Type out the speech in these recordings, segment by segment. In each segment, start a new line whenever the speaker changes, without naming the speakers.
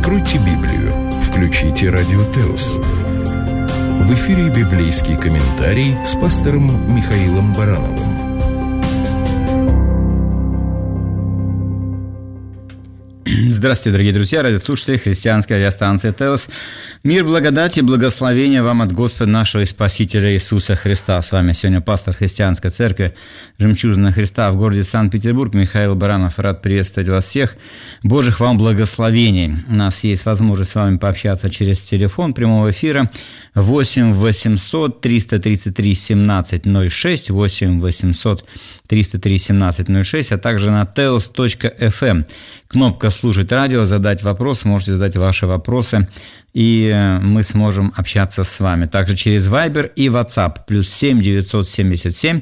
Откройте Библию, включите Радио Теос. В эфире библейский комментарий с пастором Михаилом Барановым.
Здравствуйте, дорогие друзья, радиослушатели христианской радиостанции «Теос». Мир, благодать и благословение вам от Господа нашего и Спасителя Иисуса Христа. С вами сегодня пастор христианской церкви «Жемчужина Христа» в городе Санкт-Петербург Михаил Баранов. Рад приветствовать вас всех. Божьих вам благословений. У нас есть возможность с вами пообщаться через телефон прямого эфира 8 800 333 17 06, 8 800 303 17 06, а также на teos.fm. Кнопка «Слушать радио», задать вопрос, можете задать ваши вопросы, и мы сможем общаться с вами. Также через Viber и WhatsApp, +7 977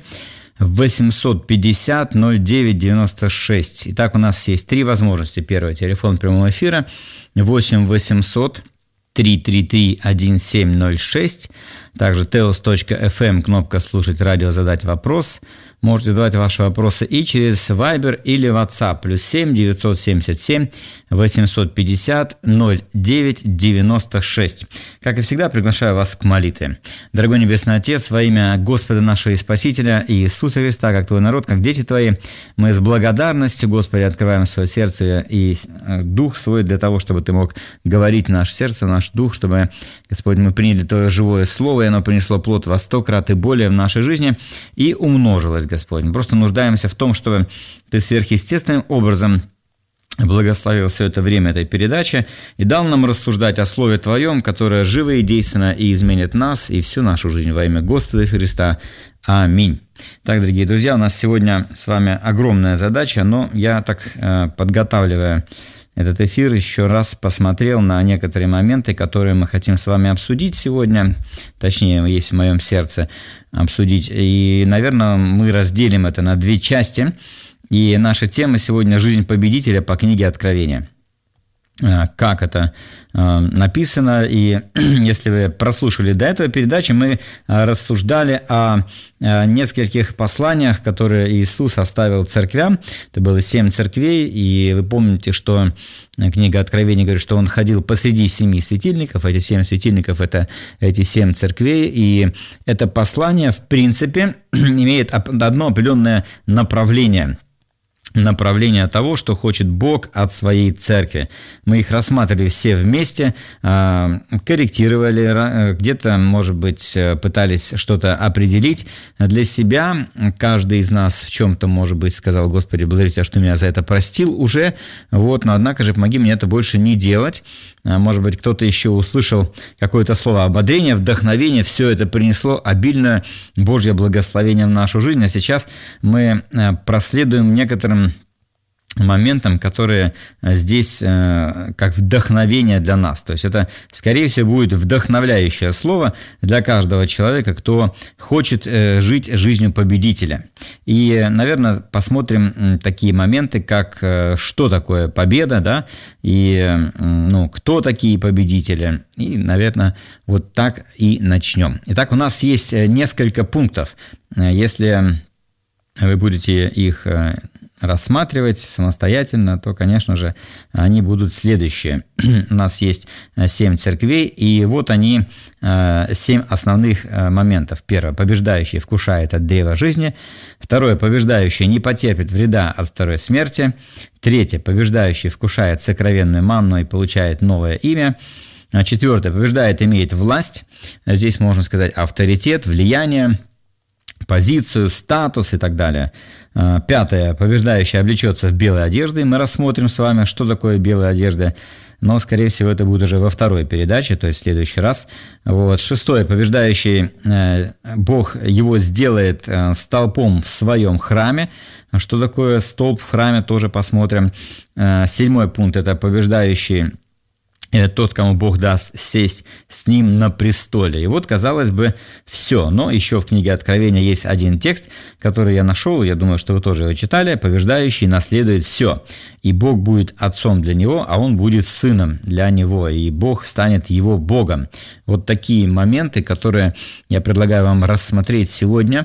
850 09 96. Итак, у нас есть три возможности. Первый — телефон прямого эфира 8 800 333 1706. Также teos.fm, кнопка «Слушать радио», задать вопрос. Можете задавать ваши вопросы и через Viber или WhatsApp, +7 977 850 09 96. Как и всегда, приглашаю вас к молитве. Дорогой Небесный Отец, во имя Господа нашего и Спасителя Иисуса Христа, как Твой народ, как дети Твои, мы с благодарностью, Господи, открываем свое сердце и дух свой для того, чтобы Ты мог говорить в наше сердце, в наш дух, чтобы, Господь, мы приняли Твое живое слово, и оно принесло плод во 100 крат и более в нашей жизни и умножилось, Господь. Мы просто нуждаемся в том, чтобы Ты сверхъестественным образом благословил все это время этой передачи и дал нам рассуждать о Слове Твоем, которое живо и действенно и изменит нас и всю нашу жизнь во имя Господа Христа. Аминь. Так, дорогие друзья, у нас сегодня с вами огромная задача, но я так, подготавливая этот эфир, еще раз посмотрел на некоторые моменты, которые мы хотим с вами обсудить сегодня, точнее, есть в моем сердце обсудить. И, наверное, мы разделим это на две части. И наша тема сегодня — «Жизнь победителя» по книге Откровения. Как это написано, и если вы прослушали до этого передачи, мы рассуждали о нескольких посланиях, которые Иисус оставил церквям. Это было 7 церквей, и вы помните, что книга Откровения говорит, что Он ходил посреди 7 светильников, эти 7 светильников – это эти 7 церквей, и это послание, в принципе, имеет одно определенное направление того, что хочет Бог от своей церкви. Мы их рассматривали все вместе, корректировали, где-то, может быть, пытались что-то определить для себя. Каждый из нас в чем-то, может быть, сказал: «Господи, благодарю Тебя, что Ты меня за это простил уже, но однако же помоги мне это больше не делать». Может быть, кто-то еще услышал какое-то слово ободрения, вдохновения. Все это принесло обильное Божье благословение в нашу жизнь. А сейчас мы проследуем некоторым моментам, которые здесь как вдохновение для нас. То есть это, скорее всего, будет вдохновляющее слово для каждого человека, кто хочет жить жизнью победителя. И, наверное, посмотрим такие моменты, как что такое победа, да, и кто такие победители. И, наверное, вот так и начнем. Итак, у нас есть несколько пунктов. Если вы будете их рассматривать самостоятельно, то, конечно же, они будут следующие. У нас есть 7 церквей, и вот они, 7 основных моментов. Первое: побеждающий вкушает от древа жизни. Второе: побеждающий не потерпит вреда от второй смерти. Третье: побеждающий вкушает сокровенную манну и получает новое имя. Четвертое: побеждает, имеет власть. Здесь можно сказать авторитет, влияние, позицию, статус и так далее. Пятое: побеждающий облечется в белые одежды. Мы рассмотрим с вами, что такое белая одежда, но, скорее всего, это будет уже во второй передаче, то есть в следующий раз. Шестое: побеждающий, Бог его сделает столпом в своем храме. Что такое столб в храме, тоже посмотрим. Седьмой пункт – это побеждающий это тот, кому Бог даст сесть с ним на престоле. И вот, казалось бы, все. Но еще в книге Откровения есть один текст, который я нашел, я думаю, что вы тоже его читали. «Побеждающий наследует все, и Бог будет отцом для него, а он будет сыном для него, и Бог станет его Богом». Вот такие моменты, которые я предлагаю вам рассмотреть сегодня.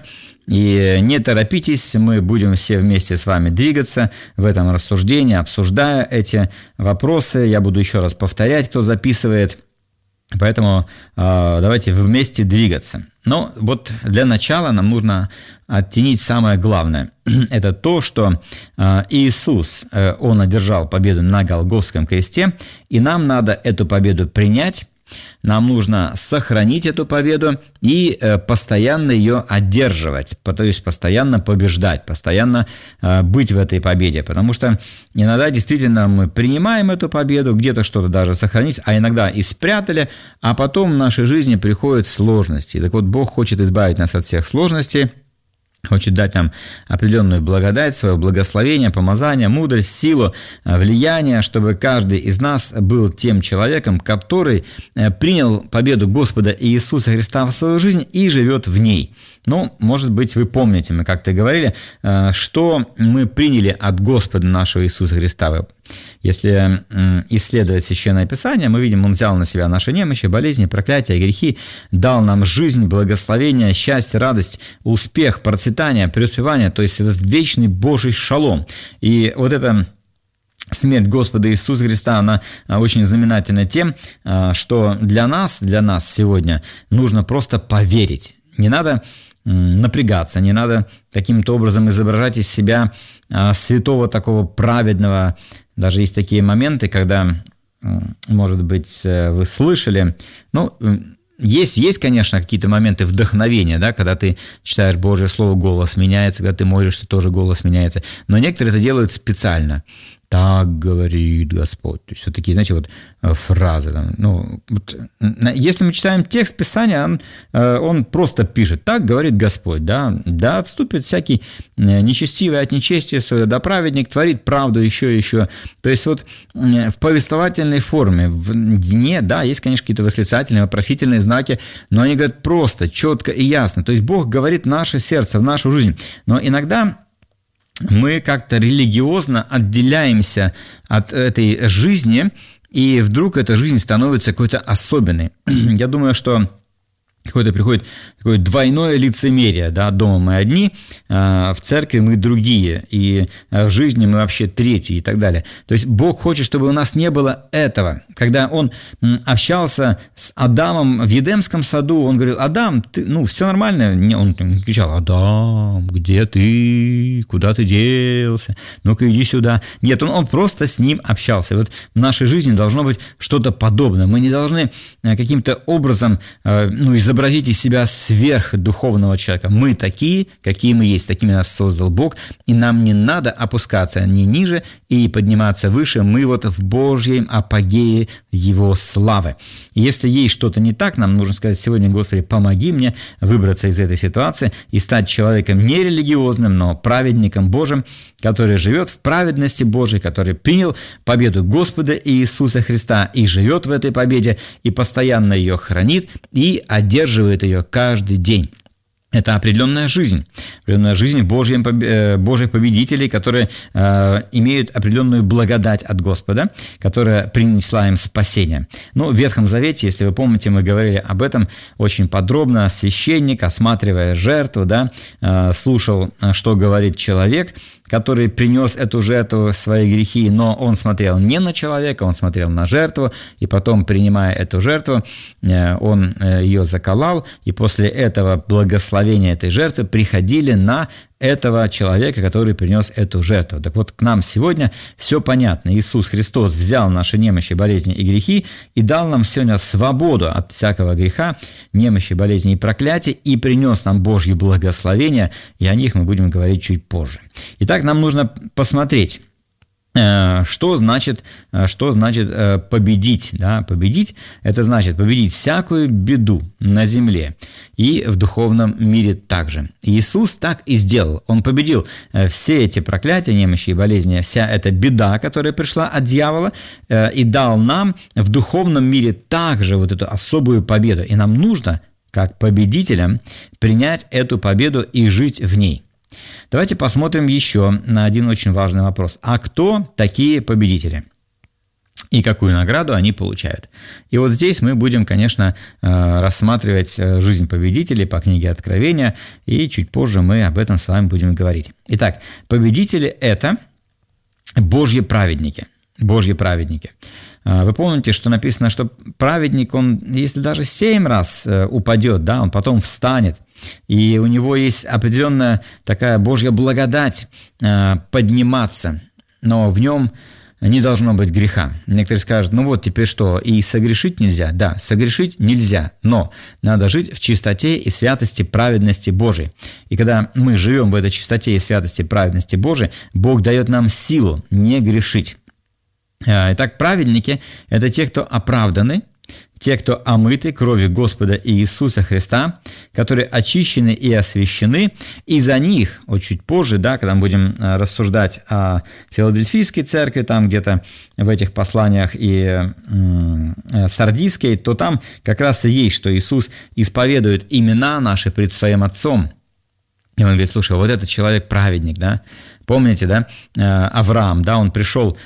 И не торопитесь, мы будем все вместе с вами двигаться в этом рассуждении, обсуждая эти вопросы. Я буду еще раз повторять, кто записывает. Поэтому давайте вместе двигаться. Но вот для начала нам нужно оттенить самое главное. Это то, что Иисус, Он одержал победу на Голгофском кресте, и нам надо эту победу принять. Нам нужно сохранить эту победу и постоянно ее одерживать, то есть постоянно побеждать, постоянно быть в этой победе, потому что иногда действительно мы принимаем эту победу, где-то что-то даже сохранить, а иногда и спрятали, а потом в нашей жизни приходят сложности. Так вот, Бог хочет избавить нас от всех сложностей, хочет дать нам определенную благодать, свое благословение, помазание, мудрость, силу, влияние, чтобы каждый из нас был тем человеком, который принял победу Господа Иисуса Христа в свою жизнь и живет в ней. Ну, может быть, вы помните, мы как-то говорили, что мы приняли от Господа нашего Иисуса Христа. Если исследовать Священное Писание, мы видим, Он взял на себя наши немощи, болезни, проклятия, грехи, дал нам жизнь, благословение, счастье, радость, успех, процветание, преуспевание, то есть этот вечный Божий шалом. И вот это смерть Господа Иисуса Христа, она очень знаменательна тем, что для нас сегодня нужно просто поверить. Не надо напрягаться, не надо каким-то образом изображать из себя святого такого праведного. Даже есть такие моменты, когда, может быть, вы слышали, есть, конечно, какие-то моменты вдохновения, да, когда ты читаешь Божье Слово, голос меняется, когда ты молишься, тоже голос меняется, но некоторые это делают специально. «Так говорит Господь». То есть вот такие, знаете, вот фразы. Если мы читаем текст Писания, он просто пишет «Так говорит Господь». Да отступит всякий нечестивый от нечестия своего, да праведник творит правду еще. То есть вот в повествовательной форме, в дне, да, есть, конечно, какие-то восклицательные, вопросительные знаки, но они говорят просто, четко и ясно. То есть Бог говорит в наше сердце, в нашу жизнь. Но иногда мы как-то религиозно отделяемся от этой жизни, и вдруг эта жизнь становится какой-то особенной. Я думаю, что какое-то приходит такое двойное лицемерие, да, дома мы одни, в церкви мы другие, и в жизни мы вообще третьи и так далее. То есть Бог хочет, чтобы у нас не было этого. Когда Он общался с Адамом в Едемском саду, Он говорил: «Адам, ты, все нормально?» Он кричал: «Адам, где ты? Куда ты делся? Ну-ка иди сюда». Нет, он просто с ним общался. И вот в нашей жизни должно быть что-то подобное. Мы не должны каким-то образом изобразить из себя сверхдуховного человека. Мы такие, какие мы есть, такими нас создал Бог, и нам не надо опускаться ни ниже и подниматься выше. Мы вот в Божьем апогее Его славы. И если есть что-то не так, нам нужно сказать сегодня: Господи, помоги мне выбраться из этой ситуации и стать человеком не религиозным, но праведником Божьим, который живет в праведности Божией, который принял победу Господа Иисуса Христа и живет в этой победе, и постоянно ее хранит, и одерживает ее каждый день. Это определенная жизнь Божьих победителей, которые имеют определенную благодать от Господа, которая принесла им спасение. В Ветхом Завете, если вы помните, мы говорили об этом очень подробно. Священник, осматривая жертву, слушал, что говорит человек, который принес эту жертву, свои грехи, но он смотрел не на человека, он смотрел на жертву, и потом, принимая эту жертву, он ее заколол, и после этого благословения этой жертвы приходили на этого человека, который принес эту жертву. Так вот, к нам сегодня все понятно. Иисус Христос взял наши немощи, болезни и грехи и дал нам сегодня свободу от всякого греха, немощи, болезни и проклятия, и принес нам Божье благословение, и о них мы будем говорить чуть позже. Итак, нам нужно посмотреть, что значит победить. Победить – это значит победить всякую беду на земле и в духовном мире также. Иисус так и сделал. Он победил все эти проклятия, немощи и болезни, вся эта беда, которая пришла от дьявола, и дал нам в духовном мире также вот эту особую победу. И нам нужно, как победителям, принять эту победу и жить в ней. Давайте посмотрим еще на один очень важный вопрос. А кто такие победители? и какую награду они получают. И вот здесь мы будем, конечно, рассматривать жизнь победителей по книге Откровения, и чуть позже мы об этом с вами будем говорить. Итак, победители – это Божьи праведники. Божьи праведники. Вы помните, что написано, что праведник, он, если даже 7 раз упадет, да, он потом встанет, и у него есть определенная такая Божья благодать подниматься, но в нем не должно быть греха. Некоторые скажут, ну вот теперь что, и согрешить нельзя? Да, согрешить нельзя, но надо жить в чистоте и святости праведности Божией. И когда мы живем в этой чистоте и святости праведности Божией, Бог дает нам силу не грешить. Итак, праведники – это те, кто оправданы, те, кто омыты кровью Господа Иисуса Христа, которые очищены и освящены, и за них, вот чуть позже, да, когда мы будем рассуждать о Филадельфийской церкви, там где-то в этих посланиях и Сардийской, то там как раз и есть, что Иисус исповедует имена наши пред Своим Отцом. И он говорит, слушай, вот этот человек праведник, да, помните, да, Авраам, да, он пришел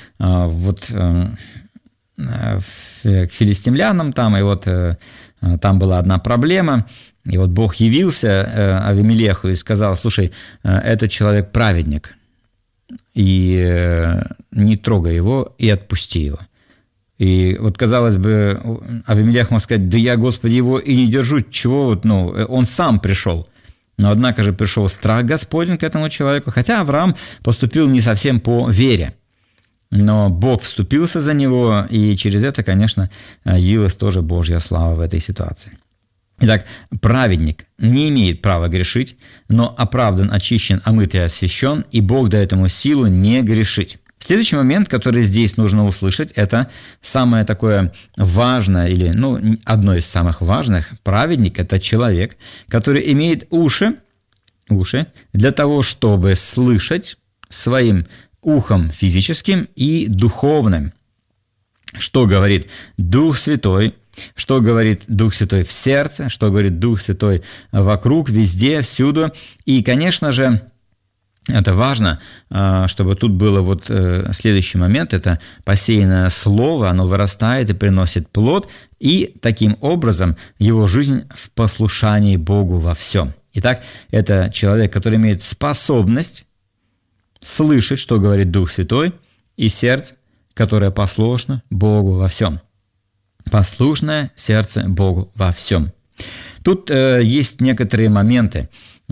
к филистимлянам там, и вот там была одна проблема, и вот Бог явился Авимелеху и сказал, слушай, этот человек праведник, и не трогай его, и отпусти его. И вот, казалось бы, Авимелех мог сказать, да я, Господи, его и не держу, чего вот, ну, он сам пришел. Но, однако же, пришел страх Господень к этому человеку, хотя Авраам поступил не совсем по вере. Но Бог вступился за него, и через это, конечно, явилась тоже Божья слава в этой ситуации. Итак, праведник не имеет права грешить, но оправдан, очищен, омыт и освящен, и Бог дает ему силу не грешить. Следующий момент, который здесь нужно услышать, это самое такое важное, или одно из самых важных. Праведник – это человек, который имеет уши для того, чтобы слышать своим ухом физическим и духовным, что говорит Дух Святой, что говорит Дух Святой в сердце, что говорит Дух Святой вокруг, везде, всюду. И, конечно же, это важно, чтобы тут было вот следующий момент, это посеянное слово, оно вырастает и приносит плод, и таким образом его жизнь в послушании Богу во всем. Итак, это человек, который имеет способность слышать, что говорит Дух Святой, и сердце, которое послушно Богу во всем. Послушное сердце Богу во всем. Тут есть некоторые моменты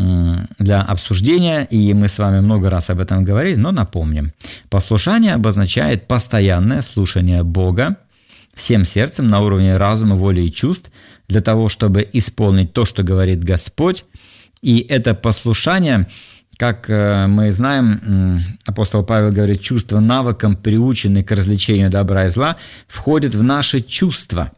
для обсуждения, и мы с вами много раз об этом говорили, но напомним. Послушание обозначает постоянное слушание Бога всем сердцем на уровне разума, воли и чувств для того, чтобы исполнить то, что говорит Господь. И это послушание, как мы знаем, апостол Павел говорит, чувства навыком, приученные к развлечению добра и зла, входят в наши чувства.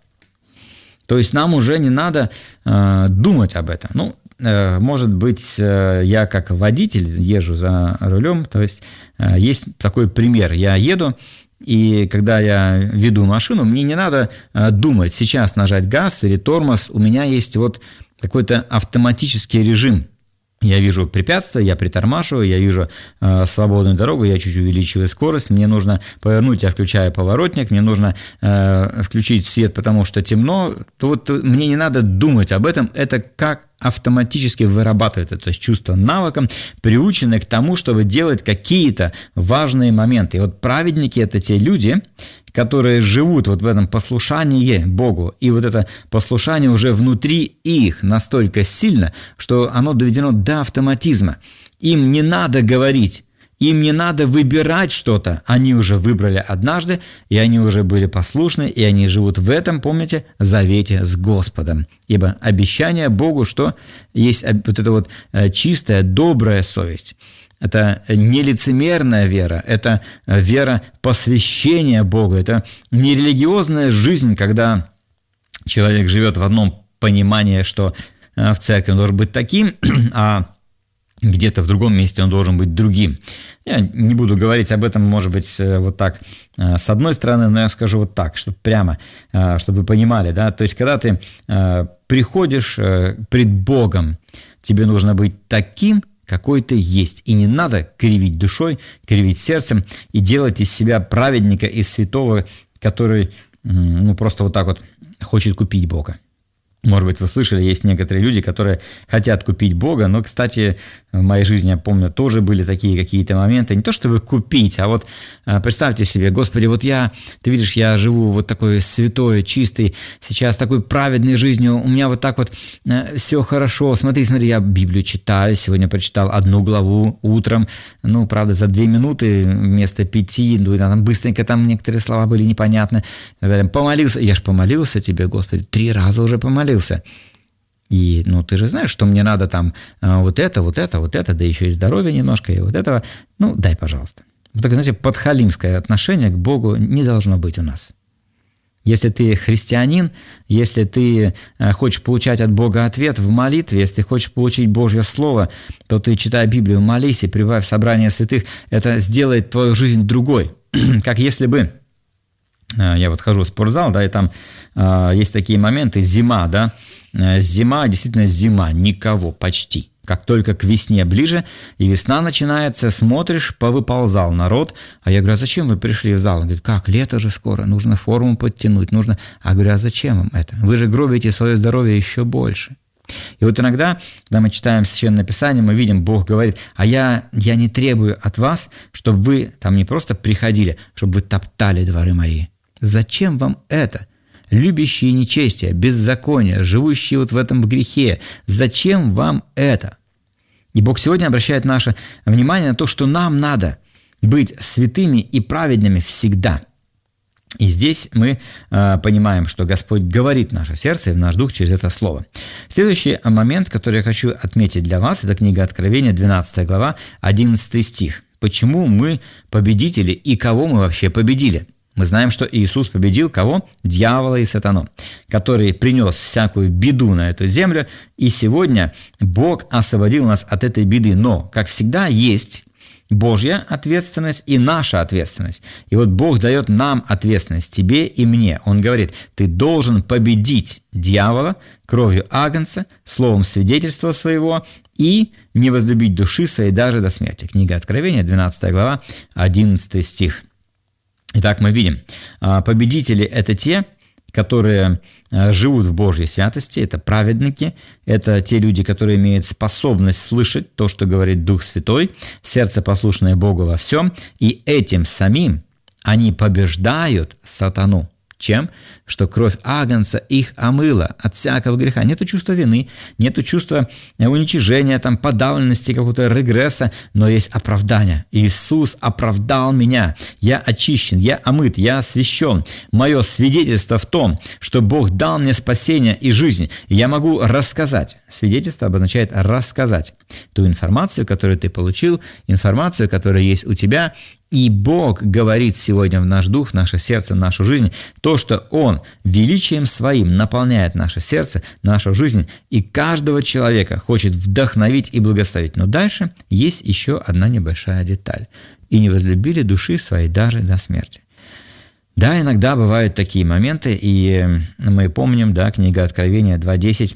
То есть нам уже не надо думать об этом. Может быть, я как водитель езжу за рулем, то есть есть такой пример. Я еду, и когда я веду машину, мне не надо думать, сейчас нажать газ или тормоз, у меня есть вот какой-то автоматический режим. Я вижу препятствие, я притормаживаю, я вижу свободную дорогу, я чуть увеличиваю скорость, мне нужно повернуть, я включаю поворотник, мне нужно включить свет, потому что темно, то вот мне не надо думать об этом, это как автоматически вырабатывает это, то есть чувство навыком, приученное к тому, чтобы делать какие-то важные моменты. И вот праведники – это те люди, которые живут вот в этом послушании Богу, и вот это послушание уже внутри их настолько сильно, что оно доведено до автоматизма. Им не надо говорить, им не надо выбирать что-то, они уже выбрали однажды, и они уже были послушны, и они живут в этом, помните, завете с Господом. Ибо обещание Богу, что есть вот эта вот чистая, добрая совесть. Это не лицемерная вера, это вера посвящения Богу, это не религиозная жизнь, когда человек живет в одном понимании, что в церкви он должен быть таким, а где-то в другом месте он должен быть другим. Я не буду говорить об этом, может быть, вот так с одной стороны, но я скажу вот так, чтобы прямо, чтобы вы понимали, да, то есть когда ты приходишь пред Богом, тебе нужно быть таким, какой ты есть. И не надо кривить душой, кривить сердцем и делать из себя праведника и святого который просто вот так вот хочет купить Бога. Может быть, вы слышали, есть некоторые люди, которые хотят купить Бога, но, кстати, в моей жизни, я помню, тоже были такие какие-то моменты, не то чтобы купить, а вот представьте себе, Господи, вот ты видишь, я живу вот такой святой, чистый, сейчас такой праведной жизнью, у меня вот так вот все хорошо, смотри, я Библию читаю, сегодня прочитал 1 главу утром, правда, за 2 минуты вместо 5, там быстренько там некоторые слова были непонятны, помолился, я ж помолился тебе, Господи, 3 раза уже помолился. И, ты же знаешь, что мне надо там вот это, да еще и здоровье немножко, и вот этого. Дай, пожалуйста. Вот так, знаете, подхалимское отношение к Богу не должно быть у нас. Если ты христианин, если ты хочешь получать от Бога ответ в молитве, если ты хочешь получить Божье Слово, то ты, читай Библию, молись и пребывай в собрании святых. Это сделает твою жизнь другой. Как если бы... Я вот хожу в спортзал, да, и там есть такие моменты, зима, да, зима, действительно зима, никого почти. Как только к весне ближе, и весна начинается, смотришь, повыползал народ, а я говорю, а зачем вы пришли в зал? Он говорит, как, лето же скоро, нужно форму подтянуть, нужно... А говорю, а зачем вам это? Вы же гробите свое здоровье еще больше. И вот иногда, когда мы читаем Священное Писание, мы видим, Бог говорит, а я не требую от вас, чтобы вы там не просто приходили, чтобы вы топтали дворы мои. Зачем вам это? Любящие нечестие, беззаконие, живущие вот в этом грехе. Зачем вам это? И Бог сегодня обращает наше внимание на то, что нам надо быть святыми и праведными всегда. И здесь мы понимаем, что Господь говорит в наше сердце и в наш дух через это слово. Следующий момент, который я хочу отметить для вас, это книга Откровения, 12 глава, 11 стих. Почему мы победители и кого мы вообще победили? Мы знаем, что Иисус победил кого? Дьявола и сатану, который принес всякую беду на эту землю, и сегодня Бог освободил нас от этой беды. Но, как всегда, есть Божья ответственность и наша ответственность. И вот Бог дает нам ответственность, тебе и мне. Он говорит, ты должен победить дьявола кровью агнца, словом свидетельства своего и не возлюбить души своей даже до смерти. Книга Откровения, 12 глава, 11 стих. Итак, мы видим, победители – это те, которые живут в Божьей святости, это праведники, это те люди, которые имеют способность слышать то, что говорит Дух Святой, сердце послушное Богу во всем, и этим самим они побеждают сатану. Чем? Что кровь агнца их омыла от всякого греха. Нету чувства вины, нету чувства уничижения, подавленности, какого-то регресса, но есть оправдание. Иисус оправдал меня. Я очищен, я омыт, я освящен. Мое свидетельство в том, что Бог дал мне спасение и жизнь. Я могу рассказать. Свидетельство обозначает рассказать ту информацию, которую ты получил, информацию, которая есть у тебя. И Бог говорит сегодня в наш дух, в наше сердце, в нашу жизнь, то, что Он величием Своим наполняет наше сердце, нашу жизнь, и каждого человека хочет вдохновить и благословить. Но дальше есть еще одна небольшая деталь. «И не возлюбили души своей даже до смерти». Да, иногда бывают такие моменты, и мы помним, да, книга Откровения 2:10,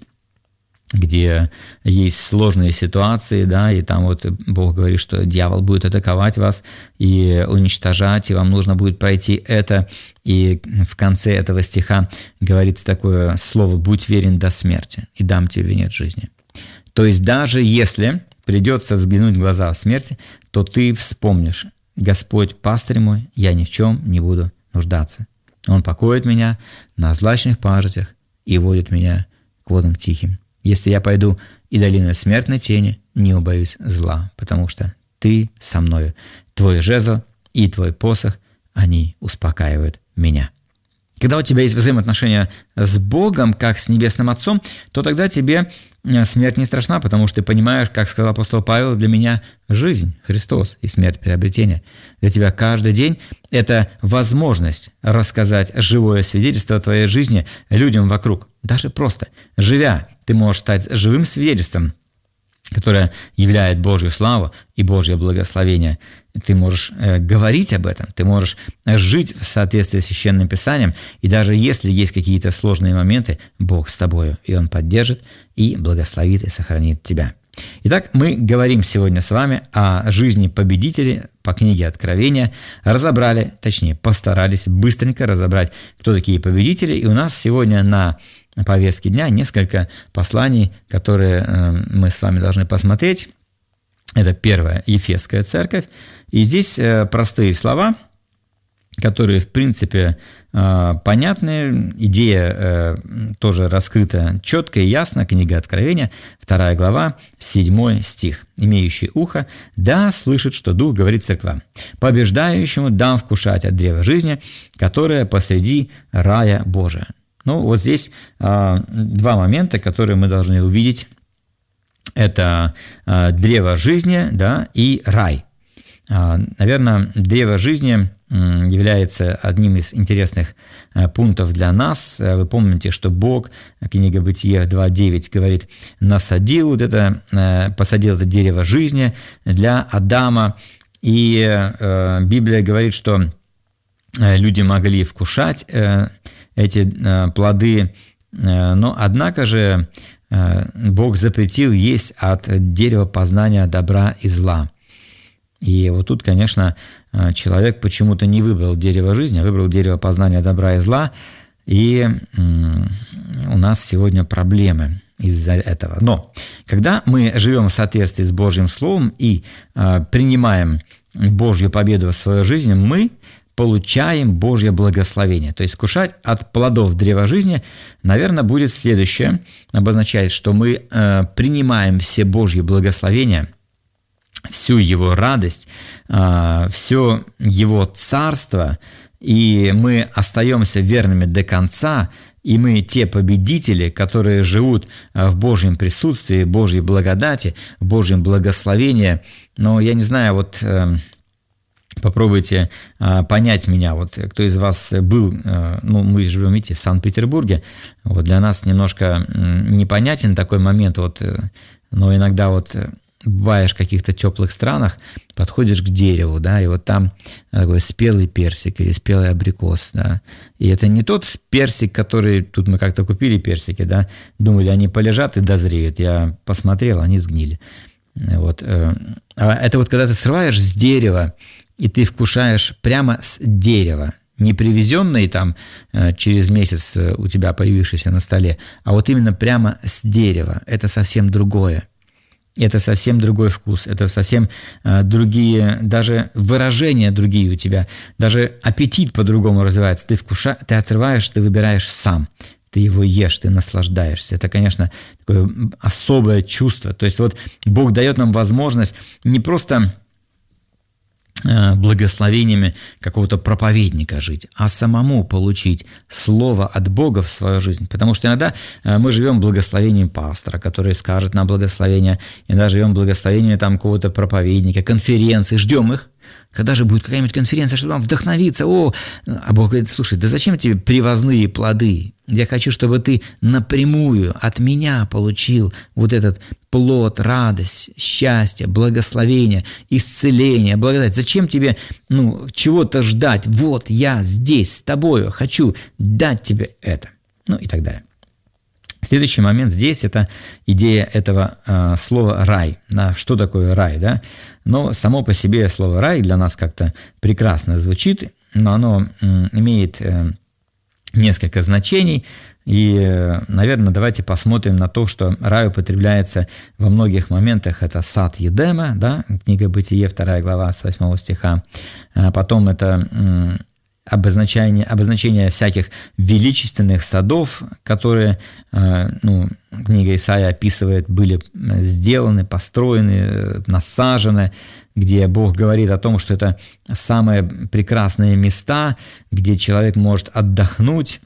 где есть сложные ситуации, да, и там вот Бог говорит, что дьявол будет атаковать вас и уничтожать, и вам нужно будет пройти это. И в конце этого стиха говорится такое слово «будь верен до смерти, и дам тебе венец жизни». То есть даже если придется взглянуть в глаза смерти, то ты вспомнишь: Господь пастырь мой, я ни в чем не буду нуждаться. Он покоит меня на злачных пажитях и водит меня к водам тихим. Если я пойду и долину смертной тени, не убоюсь зла, потому что ты со мною. Твой жезл и твой посох, они успокаивают меня. Когда у тебя есть взаимоотношения с Богом, как с Небесным Отцом, то тогда тебе смерть не страшна, потому что ты понимаешь, как сказал апостол Павел, для меня жизнь Христос и смерть приобретение. Для тебя каждый день – это возможность рассказать живое свидетельство о твоей жизни людям вокруг. Даже просто живя, ты можешь стать живым свидетельством, которое являет Божью славу и Божье благословение. Ты можешь говорить об этом, ты можешь жить в соответствии с Священным Писанием, и даже если есть какие-то сложные моменты, Бог с тобою, и Он поддержит, и благословит, и сохранит тебя. Итак, мы говорим сегодня с вами о жизни победителей по книге Откровения. Разобрали, точнее, постарались быстренько разобрать, кто такие победители. И у нас сегодня на повестке дня несколько посланий, которые мы с вами должны посмотреть. Это первая Ефесская церковь. И здесь простые слова, которые, в принципе, понятны. Идея тоже раскрыта четко и ясно. Книга Откровения, 2 глава, 7 стих. «Имеющий ухо, да слышит, что Дух говорит церквам. Побеждающему дам вкушать от древа жизни, которое посреди рая Божия». Ну, вот здесь два момента, которые мы должны увидеть. Это древо жизни, да, и рай. Наверное, древо жизни является одним из интересных пунктов для нас. Вы помните, что Бог, книга Бытия 2:9 говорит, посадил это дерево жизни для Адама. И Библия говорит, что люди могли вкушать эти плоды, но однако же Бог запретил есть от дерева познания добра и зла. И вот тут, конечно, человек почему-то не выбрал дерево жизни, а выбрал дерево познания добра и зла, и у нас сегодня проблемы из-за этого. Но когда мы живем в соответствии с Божьим Словом и принимаем Божью победу в свою жизнь, мы получаем Божье благословение. То есть кушать от плодов древа жизни, наверное, будет следующее. Обозначает, что мы принимаем все Божьи благословения, всю Его радость, все Его царство, и мы остаемся верными до конца, и мы те победители, которые живут в Божьем присутствии, Божьей благодати, в Божьем благословении. Но я не знаю, вот попробуйте понять меня. Вот кто из вас был, мы живем, видите, в Санкт-Петербурге, вот для нас немножко непонятен такой момент, но иногда бываешь в каких-то теплых странах, подходишь к дереву, да, и вот там такой спелый персик или спелый абрикос, да, и это не тот персик, который, тут мы как-то купили персики, да, думали, они полежат и дозреют, я посмотрел, они сгнили, вот, а это вот когда ты срываешь с дерева, и ты вкушаешь прямо с дерева, не привезенный там через месяц у тебя появившийся на столе, а вот именно прямо с дерева, это совсем другое. Это совсем другой вкус, это совсем другие, даже выражения другие у тебя, даже аппетит по-другому развивается. Ты отрываешь, ты выбираешь сам, ты его ешь, ты наслаждаешься. Это, конечно, такое особое чувство. То есть вот Бог дает нам возможность не просто благословениями какого-то проповедника жить, а самому получить слово от Бога в свою жизнь. Потому что иногда мы живем благословением пастора, который скажет нам благословение, иногда живем благословением там какого-то проповедника, конференции, ждем их. Когда же будет какая-нибудь конференция, чтобы вам вдохновиться? А Бог говорит, слушай, да зачем тебе привозные плоды? Я хочу, чтобы ты напрямую от меня получил вот этот плод, радость, счастье, благословение, исцеление, благодать. Зачем тебе чего-то ждать? Вот я здесь с тобою, хочу дать тебе это. И так далее. Следующий момент здесь – это идея этого слова «рай». Что такое рай? Да? Но само по себе слово «рай» для нас как-то прекрасно звучит, но оно имеет несколько значений. И, наверное, давайте посмотрим на то, что рай употребляется во многих моментах. Это сад Едема, да? Книга Бытие, 2 глава, с 8 стиха. Потом это обозначение всяких величественных садов, которые, книга Исаия описывает, были сделаны, построены, насажены, где Бог говорит о том, что это самые прекрасные места, где человек может отдохнуть,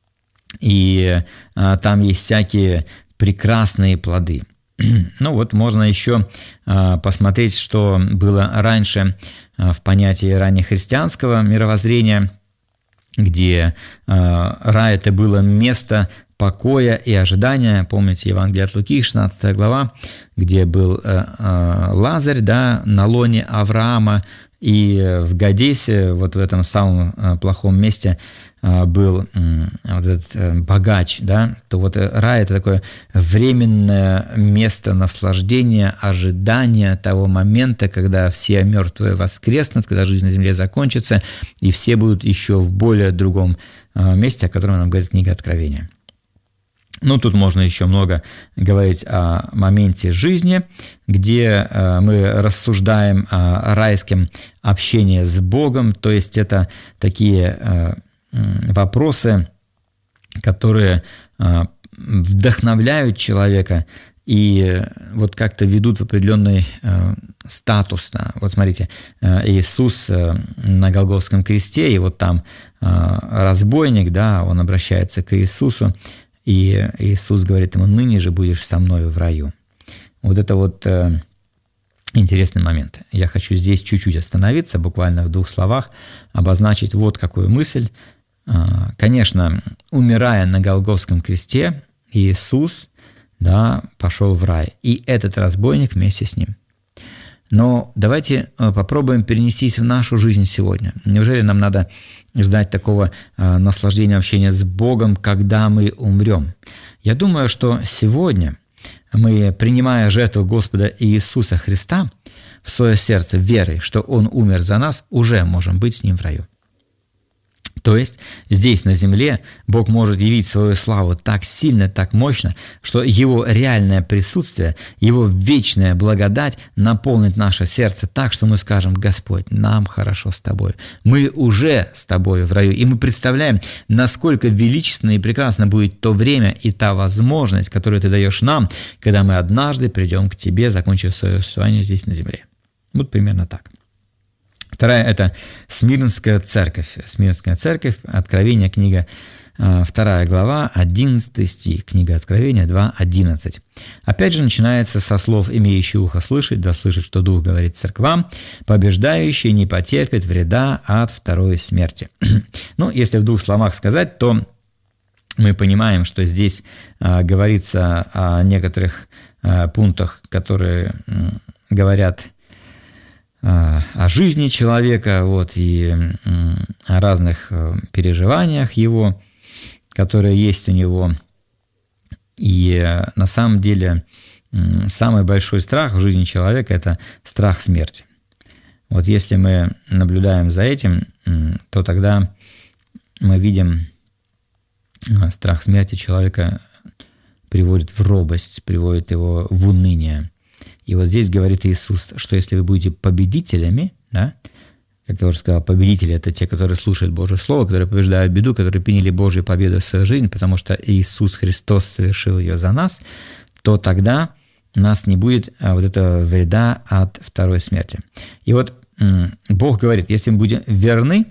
и там есть всякие прекрасные плоды. Можно еще посмотреть, что было раньше в понятии раннехристианского мировоззрения, где рай – это было место покоя и ожидания. Помните Евангелие от Луки, 16 глава, где был Лазарь, да, на лоне Авраама, и в Гадесе, вот в этом самом плохом месте, был вот этот богач, да, то вот рай – это такое временное место наслаждения, ожидания того момента, когда все мертвые воскреснут, когда жизнь на земле закончится, и все будут еще в более другом месте, о котором нам говорит книга Откровения. Ну, тут можно еще много говорить о моменте жизни, где мы рассуждаем о райском общении с Богом, то есть это такие вопросы, которые вдохновляют человека и вот как-то ведут в определенный статус. Да. Вот смотрите, Иисус на Голгофском кресте, и вот там разбойник, да, он обращается к Иисусу, и Иисус говорит ему: «Ныне же будешь со мною в раю». Вот это вот интересный момент. Я хочу здесь чуть-чуть остановиться, буквально в 2 словах, обозначить вот какую мысль. Конечно, умирая на Голгофском кресте, Иисус, да, пошел в рай, и этот разбойник вместе с ним. Но давайте попробуем перенестись в нашу жизнь сегодня. Неужели нам надо ждать такого наслаждения общения с Богом, когда мы умрем? Я думаю, что сегодня мы, принимая жертву Господа Иисуса Христа в свое сердце верой, что Он умер за нас, уже можем быть с Ним в раю. То есть здесь, на земле, Бог может явить свою славу так сильно, так мощно, что Его реальное присутствие, Его вечная благодать наполнит наше сердце так, что мы скажем: «Господь, нам хорошо с Тобой, мы уже с Тобой в раю». И мы представляем, насколько величественно и прекрасно будет то время и та возможность, которую Ты даешь нам, когда мы однажды придем к Тебе, закончив свое существование здесь на земле. Вот примерно так. Вторая – это Смирнская церковь. Смирнская церковь, Откровение, книга 2 глава, 11 стих, книга Откровения 2:11. Опять же начинается со слов: «Имеющий ухо слышать, да слышит, что Дух говорит церквам, побеждающий не потерпит вреда от второй смерти». Ну, если в 2 словах сказать, то мы понимаем, что здесь говорится о некоторых пунктах, которые говорят о жизни человека, вот, и о разных переживаниях его, которые есть у него. И на самом деле самый большой страх в жизни человека – это страх смерти. Вот если мы наблюдаем за этим, то тогда мы видим, страх смерти человека приводит в робость, приводит его в уныние. И вот здесь говорит Иисус, что если вы будете победителями, да, как я уже сказал, победители – это те, которые слушают Божье Слово, которые побеждают беду, которые приняли Божью победу в свою жизнь, потому что Иисус Христос совершил ее за нас, то тогда у нас не будет вот этого вреда от второй смерти. И вот Бог говорит: если мы будем верны,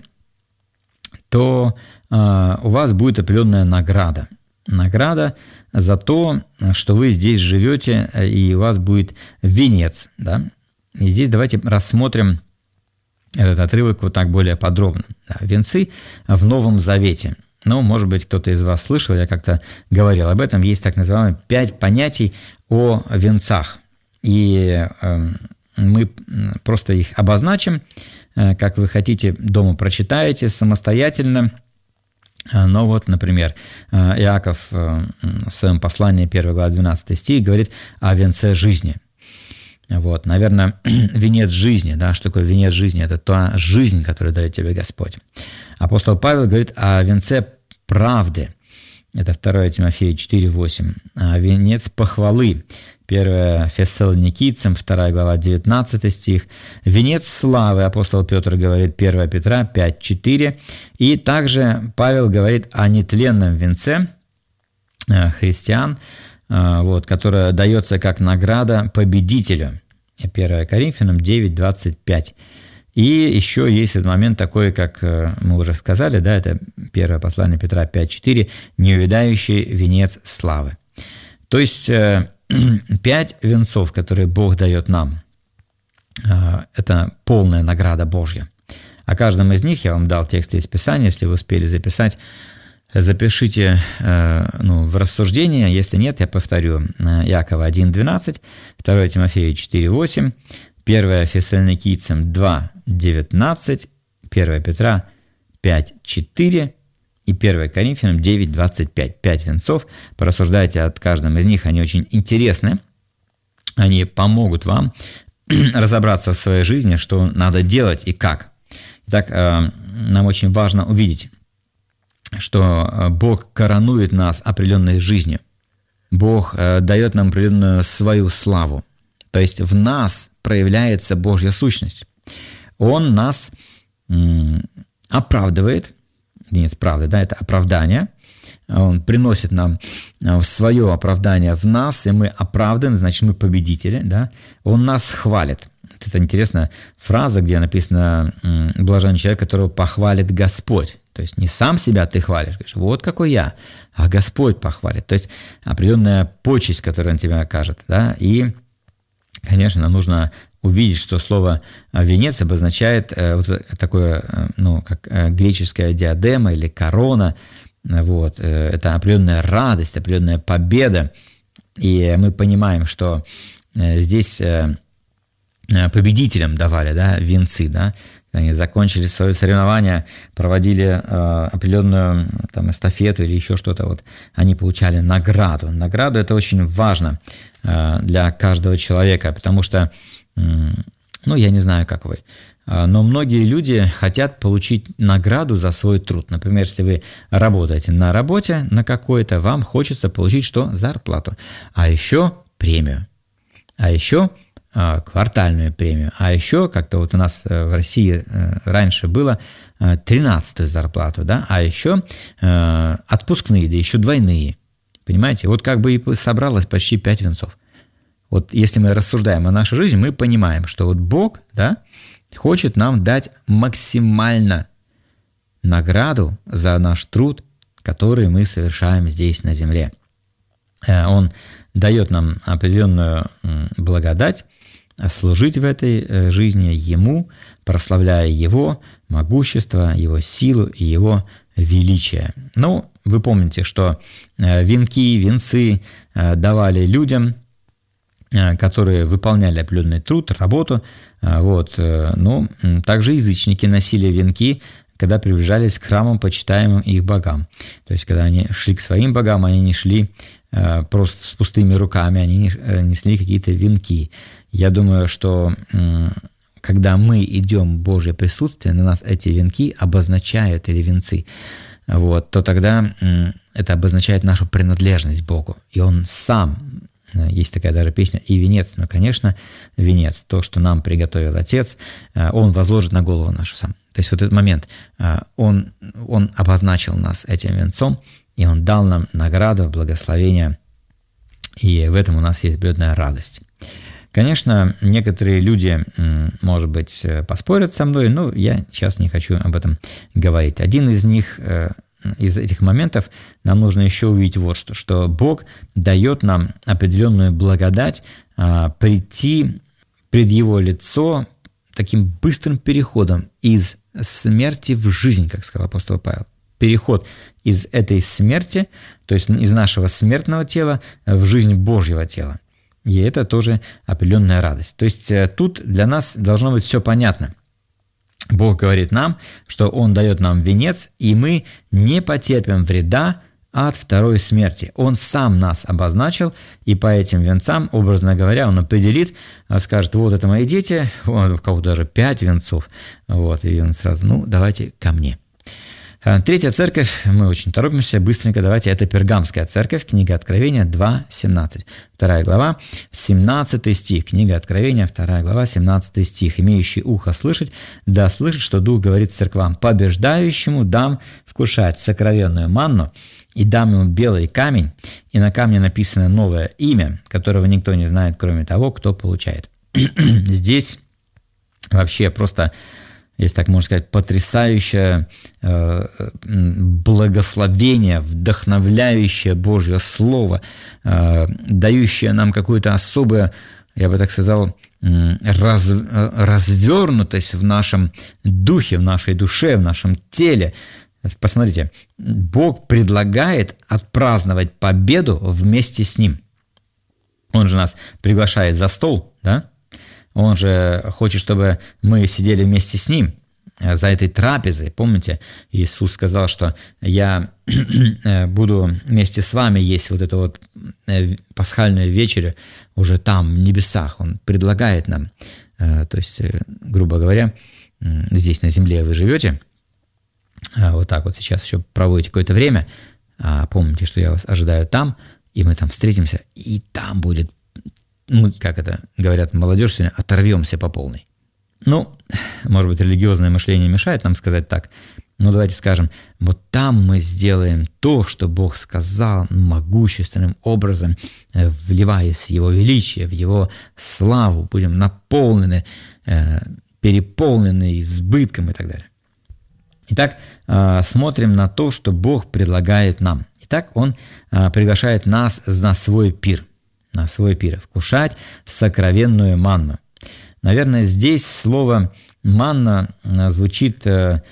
то у вас будет определенная награда. Награда за то, что вы здесь живете, и у вас будет венец. Да? И здесь давайте рассмотрим этот отрывок вот так более подробно. Да, венцы в Новом Завете. Ну, может быть, кто-то из вас слышал, я как-то говорил об этом. Есть так называемые 5 понятий о венцах. И мы просто их обозначим, как вы хотите, дома прочитаете самостоятельно. Но вот, например, Иаков в своем послании, 1 глава, 12 стих, говорит о венце жизни. Вот, наверное, венец жизни, да, что такое венец жизни? Это та жизнь, которую дает тебе Господь. Апостол Павел говорит о венце правды. Это 2 Тимофея 4:8. А венец похвалы. 1 Фессалоникийцам, 2 глава, 19 стих. Венец славы, апостол Петр говорит, 1 Петра 5:4. И также Павел говорит о нетленном венце христиан, вот, которое дается как награда победителю. 1 Коринфянам 9:25. И еще есть этот момент такой, как мы уже сказали, да, это 1 послание Петра 5:4, неувядающий венец славы. То есть 5 венцов, которые Бог дает нам, это полная награда Божья. О каждом из них я вам дал тексты из Писания, если вы успели записать, запишите в рассуждение, если нет, я повторю: Иакова 1:12, 2 Тимофея 4:8, 1 Фессалоникийцам 2:19, 1 Петра 5:4 и 1 Коринфянам 9:25. 5 венцов. Порассуждайте от каждом из них, они очень интересны. Они помогут вам разобраться в своей жизни, что надо делать и как. Итак, нам очень важно увидеть, что Бог коронует нас определенной жизнью. Бог дает нам определенную свою славу. То есть в нас проявляется Божья сущность. Он нас оправдывает. Единица правды, да, это оправдание. Он приносит нам свое оправдание в нас, и мы оправданы, значит, мы победители, да. Он нас хвалит. Это интересная фраза, где написано «блажен человек, которого похвалит Господь». То есть не сам себя ты хвалишь, говоришь, вот какой я, а Господь похвалит. То есть определенная почесть, которую Он тебе окажет, да. И, конечно, нам нужно увидеть, что слово «венец» обозначает вот такое, как греческая диадема или корона. Вот. Это определенная радость, определенная победа. И мы понимаем, что здесь победителям давали, да, венцы, да. Они закончили свое соревнование, проводили определенную там эстафету или еще что-то, вот, они получали награду. Награду – это очень важно для каждого человека, потому что, я не знаю, как вы, но многие люди хотят получить награду за свой труд. Например, если вы работаете на работе на какой-то, вам хочется получить что? Зарплату, а еще премию, а еще квартальную премию, а еще как-то вот у нас в России раньше было 13-ю зарплату, да, а еще отпускные, да еще двойные, понимаете? Вот как бы и собралось почти 5 венцов. Вот если мы рассуждаем о нашей жизни, мы понимаем, что вот Бог, да, хочет нам дать максимально награду за наш труд, который мы совершаем здесь на земле. Он дает нам определенную благодать служить в этой жизни Ему, прославляя Его могущество, Его силу и Его величие. Вы помните, что венцы давали людям, которые выполняли определенный труд, работу. Также язычники носили венки, когда приближались к храмам, почитаемым их богам. То есть, когда они шли к своим богам, они не шли просто с пустыми руками, они несли какие-то венки. Я думаю, что когда мы идем в Божье присутствие, на нас эти венки обозначают, или венцы, то тогда это обозначает нашу принадлежность Богу. И Он сам, есть такая даже песня, и венец, конечно, венец, то, что нам приготовил Отец, Он возложит на голову нашу сам. То есть вот этот момент, Он обозначил нас этим венцом, и Он дал нам награду, благословение, и в этом у нас есть определенная радость. Конечно, некоторые люди, может быть, поспорят со мной, но я сейчас не хочу об этом говорить. Один из них, из этих моментов, нам нужно еще увидеть вот что Бог дает нам определенную благодать прийти пред Его лицо таким быстрым переходом из смерти в жизнь, как сказал апостол Павел. Переход из этой смерти, то есть из нашего смертного тела в жизнь Божьего тела. И это тоже определенная радость. То есть тут для нас должно быть все понятно. Бог говорит нам, что Он дает нам венец, и мы не потерпим вреда от второй смерти. Он сам нас обозначил, и по этим венцам, образно говоря, Он определит, скажет, вот это мои дети, у кого-то даже 5 венцов, и Он сразу, давайте ко мне. Третья церковь, мы очень торопимся, быстренько давайте, это Пергамская церковь, книга Откровения 2:17. 2 глава, 17 стих, книга Откровения, 2 глава, 17 стих. «Имеющий ухо слышать, да слышит, что Дух говорит церквам, побеждающему дам вкушать сокровенную манну, и дам ему белый камень, и на камне написано новое имя, которого никто не знает, кроме того, кто получает». Здесь вообще просто... Есть, так можно сказать, потрясающее благословение, вдохновляющее Божье Слово, дающее нам какую-то особую, я бы так сказал, развернутость в нашем духе, в нашей душе, в нашем теле. Посмотрите, Бог предлагает отпраздновать победу вместе с Ним. Он же нас приглашает за стол, да? Он же хочет, чтобы мы сидели вместе с Ним за этой трапезой. Помните, Иисус сказал, что я буду вместе с вами есть вот эту вот пасхальную вечерю уже там, в небесах. Он предлагает нам, то есть, грубо говоря, здесь на земле вы живете, вот так вот сейчас еще проводите какое-то время, помните, что я вас ожидаю там, и мы там встретимся, и там будет, мы, как это говорят молодежь сегодня, оторвемся по полной. Ну, может быть, религиозное мышление мешает нам сказать так, но давайте скажем, вот там мы сделаем то, что Бог сказал могущественным образом, вливаясь в Его величие, в Его славу, будем наполнены, переполнены избытком и так далее. Итак, смотрим на то, что Бог предлагает нам. Итак, Он приглашает нас на свой пир, вкушать сокровенную манну. Наверное, здесь слово «манна» звучит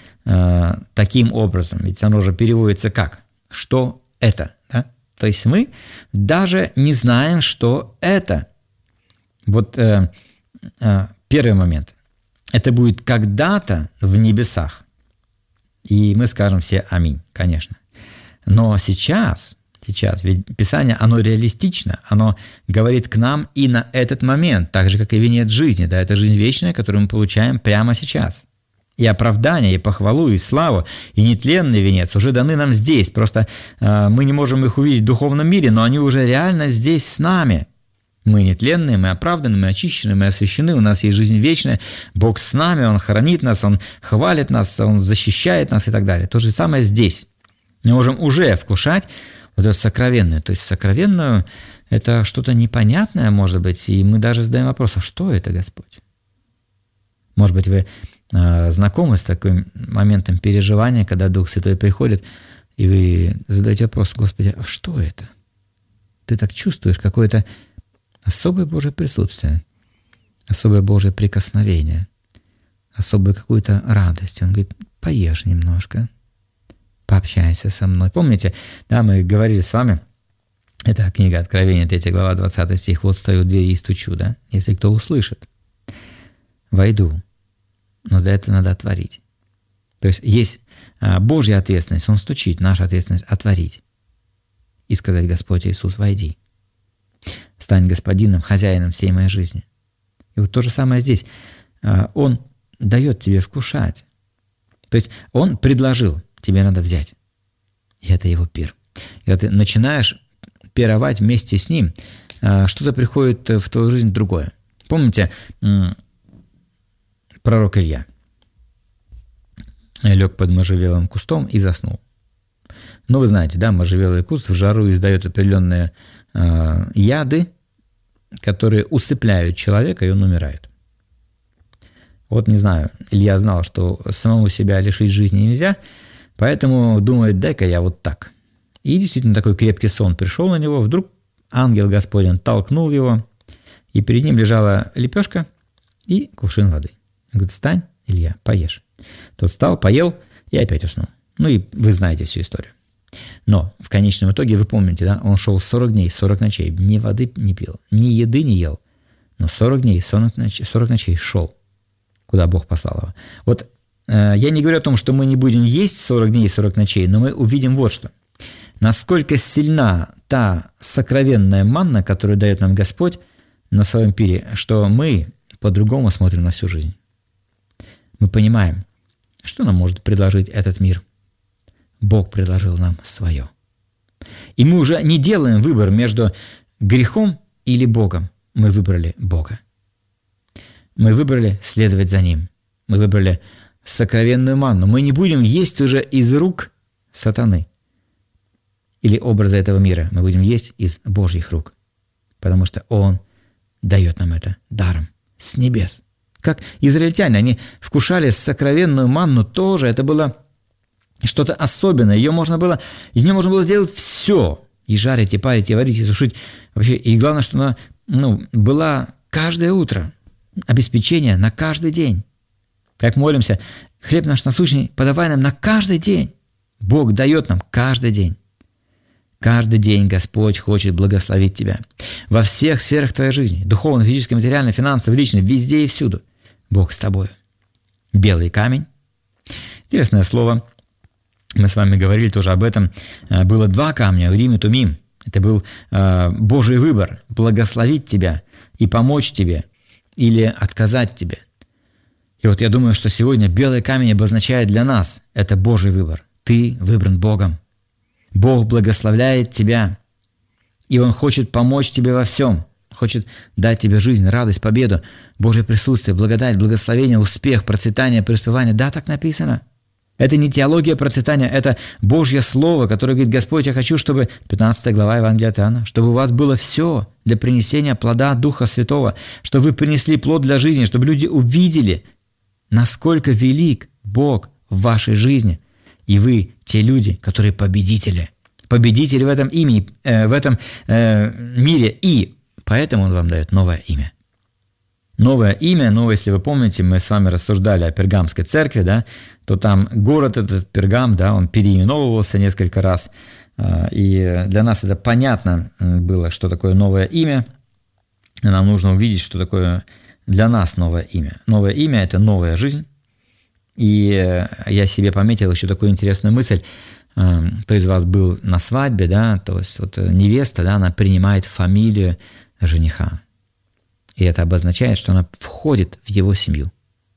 таким образом, ведь оно же переводится как? Что это? Да? То есть мы даже не знаем, что это. Вот первый момент. Это будет когда-то в небесах. И мы скажем все «Аминь», конечно. Но сейчас, ведь Писание, оно реалистично, оно говорит к нам и на этот момент, так же, как и венец жизни. Да, это жизнь вечная, которую мы получаем прямо сейчас. И оправдание, и похвалу, и славу, и нетленный венец уже даны нам здесь. Просто мы не можем их увидеть в духовном мире, но они уже реально здесь с нами. Мы нетленные, мы оправданы, мы очищены, мы освящены, у нас есть жизнь вечная, Бог с нами, Он хранит нас, Он хвалит нас, Он защищает нас и так далее. То же самое здесь. Мы можем уже вкушать вот эту сокровенную. То есть сокровенную – это что-то непонятное, может быть, и мы даже задаем вопрос, а что это, Господь? Может быть, вы знакомы с таким моментом переживания, когда Дух Святой приходит, и вы задаете вопрос, Господи, а что это? Ты так чувствуешь какое-то особое Божье присутствие, особое Божье прикосновение, особую какую-то радость. Он говорит, поешь немножко, пообщайся со мной. Помните, да, мы говорили с вами, это книга Откровения, 3 глава, 20 стих, «Вот стою у двери и стучу, да? Если кто услышит, войду». Но для этого надо отворить. То есть есть Божья ответственность, Он стучит, наша ответственность – отворить и сказать, Господь Иисус, войди. Стань господином, хозяином всей моей жизни. И вот то же самое здесь. Он дает тебе вкушать. То есть Он предложил, тебе надо взять. И это Его пир. И когда ты начинаешь пировать вместе с Ним, что-то приходит в твою жизнь другое. Помните, пророк Илья лег под можжевеловым кустом и заснул. Ну, вы знаете, да, можжевеловый куст в жару издает определенные яды, которые усыпляют человека, и он умирает. Вот не знаю, Илья знал, что самому себя лишить жизни нельзя, поэтому думает, дай-ка я вот так. И действительно такой крепкий сон пришел на него, вдруг ангел Господень толкнул его, и перед ним лежала лепешка и кувшин воды. Он говорит, встань, Илья, поешь. Тот встал, поел и опять уснул. Ну и вы знаете всю историю. Но в конечном итоге, вы помните, да, он шел 40 дней, 40 ночей, ни воды не пил, ни еды не ел, но 40 дней, 40 ночей шел, куда Бог послал его. Вот я не говорю о том, что мы не будем есть 40 дней и 40 ночей, но мы увидим вот что. Насколько сильна та сокровенная манна, которую дает нам Господь на своем пире, что мы по-другому смотрим на всю жизнь. Мы понимаем, что нам может предложить этот мир. Бог предложил нам свое. И мы уже не делаем выбор между грехом или Богом. Мы выбрали Бога. Мы выбрали следовать за Ним. Мы выбрали сокровенную манну. Мы не будем есть уже из рук сатаны или образа этого мира. Мы будем есть из Божьих рук, потому что Он дает нам это даром, с небес. Как израильтяне, они вкушали сокровенную манну тоже. Это было что-то особенное. Из нее можно было сделать все. И жарить, и парить, и варить, и сушить. Вообще, и главное, что она была каждое утро. Обеспечение на каждый день. Как молимся, хлеб наш насущный подавай нам на каждый день. Бог дает нам каждый день. Каждый день Господь хочет благословить тебя. Во всех сферах твоей жизни, духовно, физически, материально, финансово, лично, везде и всюду. Бог с тобой. Белый камень. Интересное слово. Мы с вами говорили тоже об этом. Было 2 камня, Урим и Тумим. Это был Божий выбор – благословить тебя и помочь тебе или отказать тебе. И вот я думаю, что сегодня белый камень обозначает для нас – это Божий выбор. Ты выбран Богом. Бог благословляет тебя, и Он хочет помочь тебе во всем. Хочет дать тебе жизнь, радость, победу, Божье присутствие, благодать, благословение, успех, процветание, преуспевание. Да, так написано. Это не теология процветания, это Божье Слово, которое говорит: Господь, я хочу, чтобы, 15 глава Евангелия от Иоанна, чтобы у вас было все для принесения плода Духа Святого, чтобы вы принесли плод для жизни, чтобы люди увидели, насколько велик Бог в вашей жизни. И вы те люди, которые победители. Победители в этом имени, в этом мире. И поэтому Он вам дает новое имя. Новое имя, если вы помните, мы с вами рассуждали о Пергамской церкви, да, то там город этот Пергам, да, он переименовывался несколько раз. И для нас это понятно было, что такое новое имя. Нам нужно увидеть, что такое для нас новое имя. Новое имя – это новая жизнь. И я себе пометил еще такую интересную мысль. Кто из вас был на свадьбе, да, то есть вот невеста, да, она принимает фамилию жениха. И это обозначает, что она входит в его семью.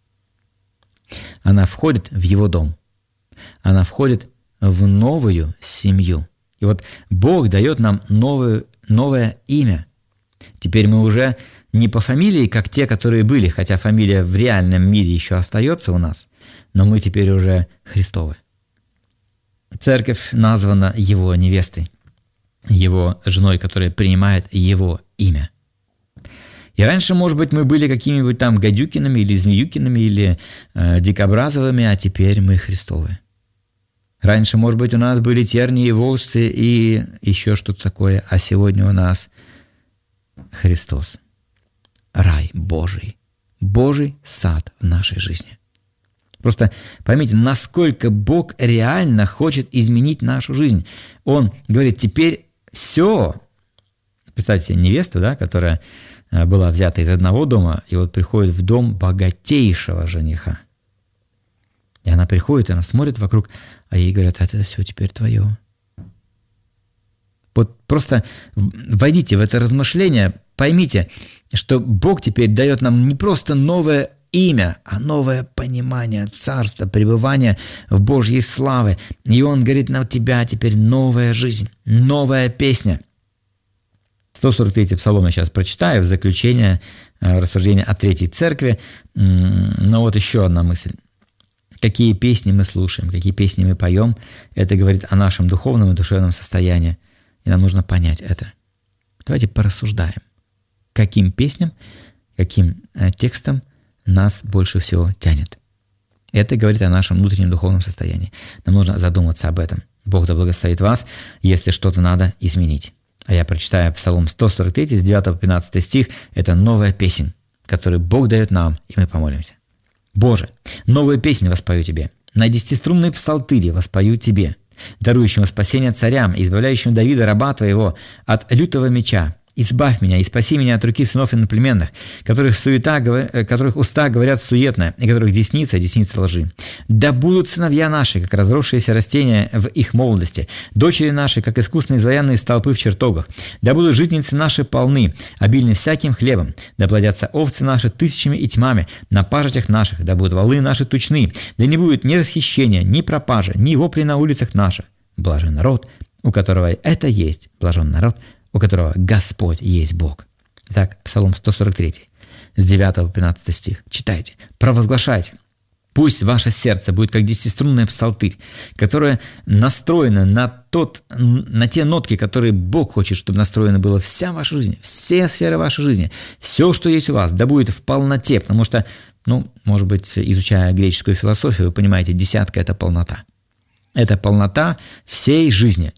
Она входит в его дом. Она входит в новую семью. И вот Бог дает нам новое имя. Теперь мы уже не по фамилии, как те, которые были, хотя фамилия в реальном мире еще остается у нас, но мы теперь уже Христовы. Церковь названа Его невестой, Его женой, которая принимает Его имя. И раньше, может быть, мы были какими-нибудь там гадюкиными или змеюкиными или дикобразовыми, а теперь мы Христовы. Раньше, может быть, у нас были тернии и волжцы и еще что-то такое, а сегодня у нас Христос. Рай Божий. Божий сад в нашей жизни. Просто поймите, насколько Бог реально хочет изменить нашу жизнь. Он говорит: теперь все. Представьте себе невесту, да, которая была взята из одного дома, и вот приходит в дом богатейшего жениха. И она приходит, и она смотрит вокруг, а ей говорят: это все теперь твое. Вот просто войдите в это размышление, поймите, что Бог теперь дает нам не просто новое имя, а новое понимание царства, пребывания в Божьей славе. И Он говорит: на тебя теперь новая жизнь, новая песня. 143-й псалом я сейчас прочитаю в заключение рассуждения о Третьей Церкви. Но вот еще одна мысль. Какие песни мы слушаем, какие песни мы поем, это говорит о нашем духовном и душевном состоянии. И нам нужно понять это. Давайте порассуждаем, каким песням, каким текстом нас больше всего тянет. Это говорит о нашем внутреннем духовном состоянии. Нам нужно задуматься об этом. Бог да благословит вас, если что-то надо изменить. А я прочитаю Псалом 143, с 9 по 15 стих. Это новая песнь, которую Бог дает нам, и мы помолимся. «Боже, новую песнь воспою Тебе, на 10-струнной псалтыре воспою Тебе, дарующему спасение царям и избавляющему Давида, раба Твоего, от лютого меча. Избавь меня и спаси меня от руки сынов иноплеменных, которых уста говорят суетное, и которых десница лжи. Да будут сыновья наши, как разросшиеся растения в их молодости, дочери наши, как искусные изваянные столпы в чертогах. Да будут житницы наши полны, обильны всяким хлебом. Да плодятся овцы наши тысячами и тьмами на пажитях наших. Да будут волы наши тучны. Да не будет ни расхищения, ни пропажи, ни вопли на улицах наших. Блажен народ, у которого это есть. Блажен народ, у которого Господь есть Бог». Итак, Псалом 143, с 9 по 15 стих. Читайте, провозглашайте. Пусть ваше сердце будет как 10-струнная псалтырь, которая настроена на те нотки, которые Бог хочет, чтобы настроена была вся ваша жизнь, все сферы вашей жизни, все, что есть у вас, да будет в полноте, потому что, может быть, изучая греческую философию, вы понимаете, десятка – это полнота. Это полнота всей жизни.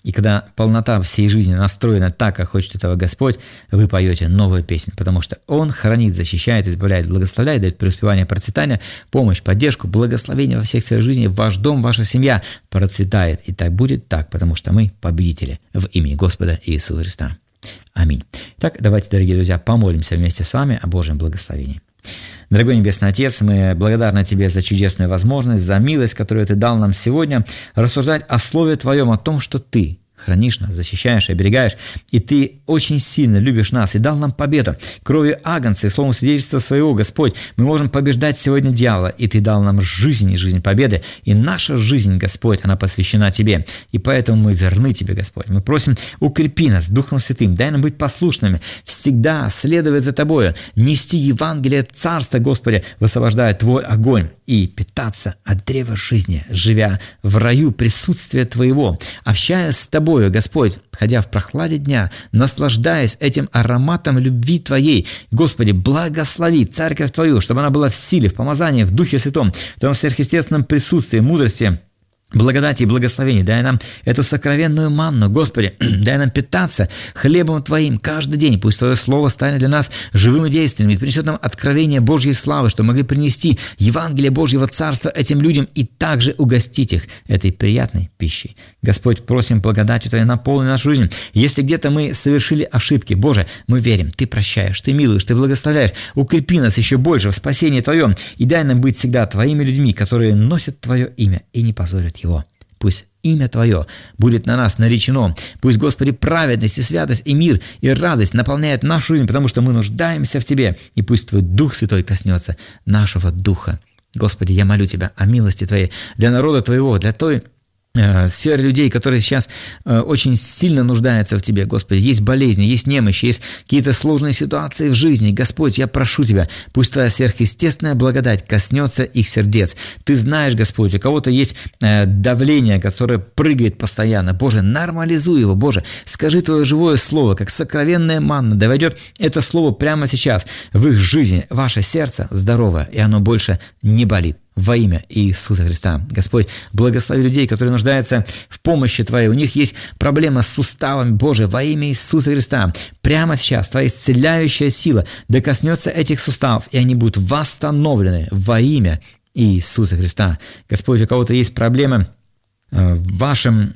И когда полнота всей жизни настроена так, как хочет этого Господь, вы поете новую песню, потому что Он хранит, защищает, избавляет, благословляет, дает преуспевание, процветание, помощь, поддержку, благословение во всех сферах жизни. Ваш дом, ваша семья процветает. И так будет так, потому что мы победители в имени Господа Иисуса Христа. Аминь. Итак, давайте, дорогие друзья, помолимся вместе с вами о Божьем благословении. Дорогой Небесный Отец, мы благодарны Тебе за чудесную возможность, за милость, которую Ты дал нам сегодня, рассуждать о Слове Твоем, о том, что Ты хранишь нас, защищаешь, оберегаешь, и Ты очень сильно любишь нас и дал нам победу. Кровью агнца и словом свидетельства своего, Господь, мы можем побеждать сегодня дьявола, и Ты дал нам жизнь и жизнь победы, и наша жизнь, Господь, она посвящена Тебе, и поэтому мы верны Тебе, Господь. Мы просим, укрепи нас Духом Святым, дай нам быть послушными, всегда следовать за Тобою, нести Евангелие Царства, Господи, высвобождая Твой огонь, и питаться от древа жизни, живя в раю присутствия Твоего, общаясь с Тобою, Господь, ходя в прохладе дня, наслаждаясь этим ароматом любви Твоей. Господи, благослови Церковь Твою, чтобы она была в силе, в помазании, в Духе Святом, в Твоем сверхъестественном присутствии, мудрости, благодати и благословений. Дай нам эту сокровенную манну, Господи, дай нам питаться хлебом Твоим каждый день. Пусть Твое Слово станет для нас живым и действенным и принесет нам откровение Божьей славы, чтобы могли принести Евангелие Божьего Царства этим людям и также угостить их этой приятной пищей. Господь, просим благодатью Твоей наполни нашу жизнь. Если где-то мы совершили ошибки, Боже, мы верим, Ты прощаешь, Ты милуешь, Ты благословляешь. Укрепи нас еще больше в спасении Твоем и дай нам быть всегда Твоими людьми, которые носят Твое имя и не позорят его. Пусть имя Твое будет на нас наречено. Пусть, Господи, праведность и святость и мир и радость наполняют нашу жизнь, потому что мы нуждаемся в Тебе. И пусть Твой Дух Святой коснется нашего духа. Господи, я молю Тебя о милости Твоей для народа Твоего, для той сферы людей, которые сейчас очень сильно нуждаются в Тебе, Господи. Есть болезни, есть немощи, есть какие-то сложные ситуации в жизни. Господь, я прошу Тебя, пусть Твоя сверхъестественная благодать коснется их сердец. Ты знаешь, Господь, у кого-то есть давление, которое прыгает постоянно. Боже, нормализуй его, Боже. Скажи Твое живое слово, как сокровенная манна. Да войдет это слово прямо сейчас в их жизнь. Ваше сердце здорово, и оно больше не болит. Во имя Иисуса Христа. Господь, благослови людей, которые нуждаются в помощи Твоей. У них есть проблема с суставами. Боже, во имя Иисуса Христа. Прямо сейчас Твоя исцеляющая сила докоснется этих суставов, и они будут восстановлены во имя Иисуса Христа. Господь, у кого-то есть проблемы в вашем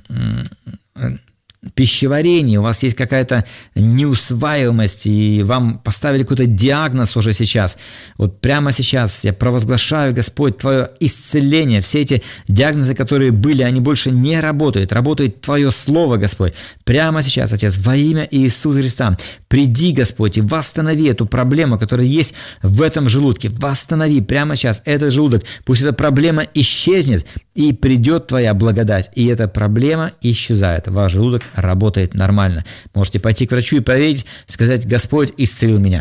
пищеварении, у вас есть какая-то неусваиваемость, и вам поставили какой-то диагноз уже сейчас. Вот прямо сейчас я провозглашаю, Господь, Твое исцеление. Все эти диагнозы, которые были, они больше не работают. Работает Твое Слово, Господь. Прямо сейчас, Отец, во имя Иисуса Христа. Приди, Господь, и восстанови эту проблему, которая есть в этом желудке. Восстанови прямо сейчас этот желудок. Пусть эта проблема исчезнет, и придет Твоя благодать. И эта проблема исчезает. Ваш желудок работает нормально. Можете пойти к врачу и проверить, сказать: Господь исцелил меня.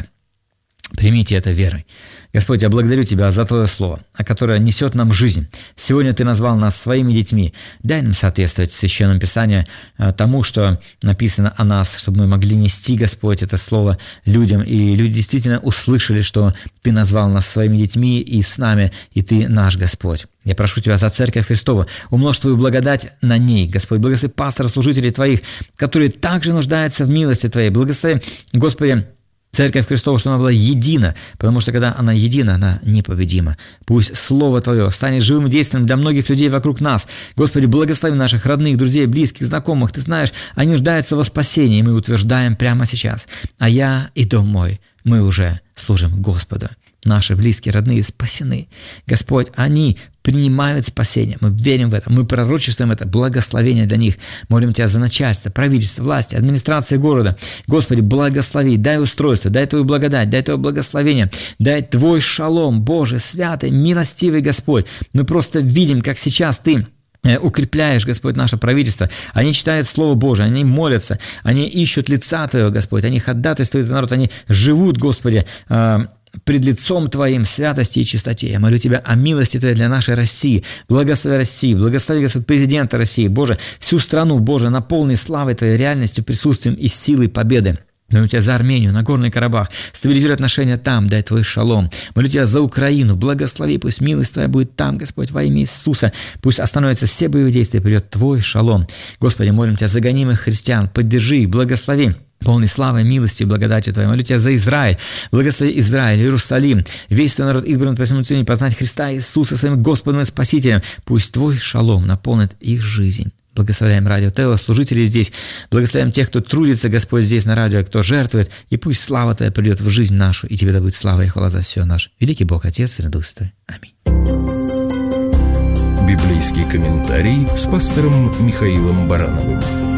Примите это верой. Господь, я благодарю Тебя за Твое Слово, которое несет нам жизнь. Сегодня Ты назвал нас своими детьми. Дай нам соответствовать в Священном Писании тому, что написано о нас, чтобы мы могли нести, Господь, это Слово людям. И люди действительно услышали, что Ты назвал нас своими детьми и с нами, и Ты наш Господь. Я прошу Тебя за Церковь Христову, умножь Твою благодать на ней, Господь. Благослови пасторов, служителей Твоих, которые также нуждаются в милости Твоей. Благослови, Господи, Церковь Христова, чтобы она была едина, потому что когда она едина, она непобедима. Пусть Слово Твое станет живым и действенным для многих людей вокруг нас. Господи, благослови наших родных, друзей, близких, знакомых. Ты знаешь, они нуждаются во спасении, и мы утверждаем прямо сейчас. А я и дом мой, мы уже служим Господу. Наши близкие, родные спасены. Господь, они принимают спасение. Мы верим в это, мы пророчествуем это, благословение для них. Молим Тебя за начальство, правительство, власти, администрации города. Господи, благослови, дай устройство, дай Твою благодать, дай Твое благословение, дай Твой шалом, Боже, святый, милостивый Господь. Мы просто видим, как сейчас Ты укрепляешь, Господь, наше правительство. Они читают Слово Божие, они молятся, они ищут лица Твоего, Господь, они ходатайствуют за народ, они живут, Господи, пред лицом Твоим святости и чистоте. Я молю Тебя о милости Твоей для нашей России. Благослови Россию, благослови, Господь, президента России. Боже, всю страну, Боже, наполни славой Твоей, реальностью, присутствием и силой победы. Молю Тебя за Армению, Нагорный Карабах. Стабилизируй отношения там, дай Твой шалом. Молю Тебя за Украину. Благослови, пусть милость Твоя будет там, Господь, во имя Иисуса. Пусть остановятся все боевые действия, придет Твой шалом. Господи, молим Тебя за гонимых христиан. Поддержи их, благослови. Полный славы, милости и благодати Твоей. Молю Тебя за Израиль. Благослови Израиль, Иерусалим. Весь Твой народ избран по всему цене познать Христа Иисуса своим Господом и Спасителем. Пусть Твой шалом наполнит их жизнь. Благословляем Радио Теос, служителей здесь. Благословляем тех, кто трудится, Господь, здесь на радио, кто жертвует. И пусть слава Твоя придет в жизнь нашу, и Тебе да будет слава и хвала за все наше. Великий Бог, Отец и Дух Святой. Аминь.
Библейский комментарий с пастором Михаилом Барановым.